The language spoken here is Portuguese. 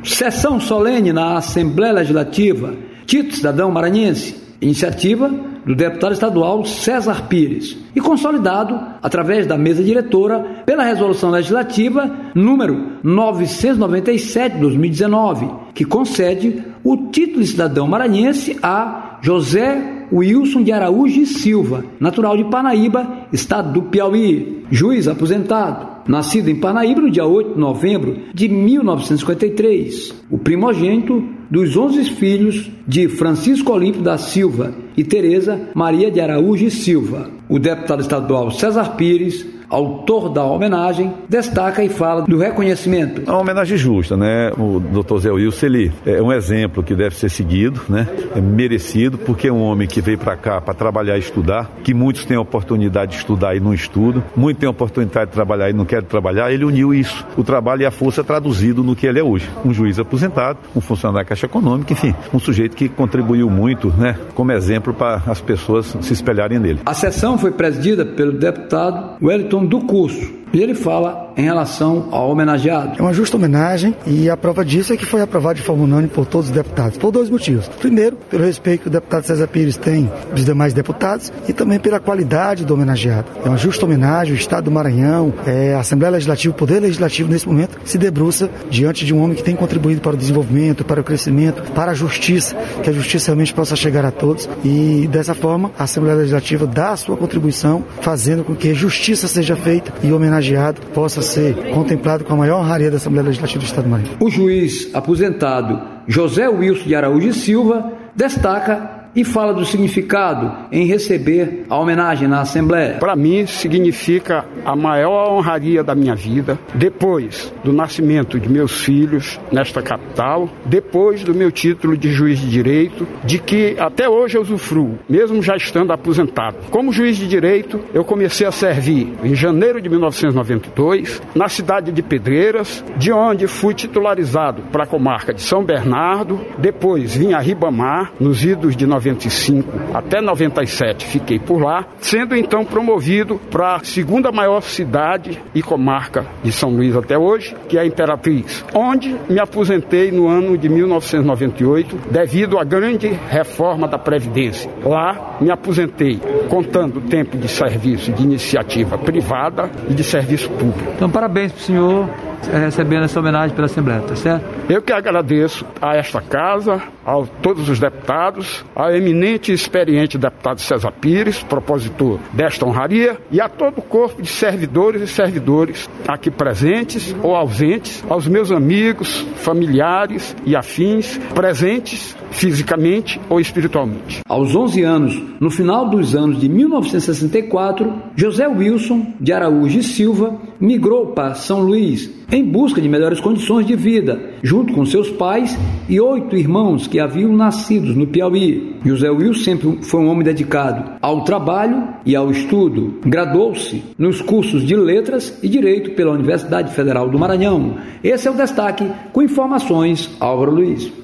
Sessão solene na Assembleia Legislativa, Título Cidadão Maranhense, iniciativa do deputado estadual César Pires e consolidado através da mesa diretora pela resolução legislativa número 997 de 2019, que concede o título de cidadão maranhense a José Wilson de Araújo e Silva, natural de Parnaíba, estado do Piauí, juiz aposentado, nascido em Parnaíba no dia 8 de novembro de 1953, o primogênito dos 11 filhos de Francisco Olímpio da Silva e Tereza Maria de Araújo e Silva. O deputado estadual César Pires, autor da homenagem, destaca e fala do reconhecimento. É uma homenagem justa, né? O Dr. Zé Wilson, ele é um exemplo que deve ser seguido, né? É merecido, porque é um homem que veio para cá para trabalhar e estudar, que muitos têm a oportunidade de estudar e não estudam, muitos têm a oportunidade de trabalhar e não querem trabalhar. Ele uniu isso, o trabalho e a força traduzido no que ele é hoje. Um juiz aposentado, um funcionário da Caixa Econômica, enfim, um sujeito que contribuiu muito, né? Como exemplo para as pessoas se espelharem nele. A sessão foi presidida pelo deputado Wellington do Curso. E ele fala em relação ao homenageado. É uma justa homenagem e a prova disso é que foi aprovado de forma unânime por todos os deputados, por dois motivos. Primeiro, pelo respeito que o deputado César Pires tem dos demais deputados e também pela qualidade do homenageado. É uma justa homenagem, o Estado do Maranhão, a Assembleia Legislativa, o Poder Legislativo nesse momento se debruça diante de um homem que tem contribuído para o desenvolvimento, para o crescimento, para a justiça, que a justiça realmente possa chegar a todos e dessa forma a Assembleia Legislativa dá a sua contribuição, fazendo com que justiça seja feita e homenageado possa ser contemplado com a maior honraria da Assembleia Legislativa do Estado do Maranhão. O juiz aposentado José Wilson de Araújo e Silva destaca e fala do significado em receber a homenagem na Assembleia. Para mim, significa a maior honraria da minha vida, depois do nascimento de meus filhos nesta capital, depois do meu título de juiz de direito, de que até hoje eu usufruo, mesmo já estando aposentado. Como juiz de direito, eu comecei a servir em janeiro de 1992, na cidade de Pedreiras, de onde fui titularizado para a comarca de São Bernardo, depois vim a Ribamar, nos idos de 95 até 97 fiquei por lá, sendo então promovido para a segunda maior cidade e comarca de São Luís até hoje, que é a Imperatriz, onde me aposentei no ano de 1998 devido à grande reforma da Previdência. Lá me aposentei contando tempo de serviço de iniciativa privada e de serviço público. Então parabéns para o senhor recebendo essa homenagem pela Assembleia, tá certo? Eu que agradeço a esta casa, a todos os deputados, ao eminente e experiente deputado César Pires, propositor desta honraria, e a todo o corpo de servidores e servidores aqui presentes ou ausentes, aos meus amigos, familiares e afins, presentes fisicamente ou espiritualmente. Aos 11 anos, no final dos anos de 1964, José Wilson de Araújo e Silva migrou para São Luís em busca de melhores condições de vida, junto com seus pais e 8 irmãos que haviam nascido no Piauí. José Wilson sempre foi um homem dedicado ao trabalho e ao estudo. Graduou-se nos cursos de Letras e Direito pela Universidade Federal do Maranhão. Esse é o destaque com informações, Álvaro Luiz.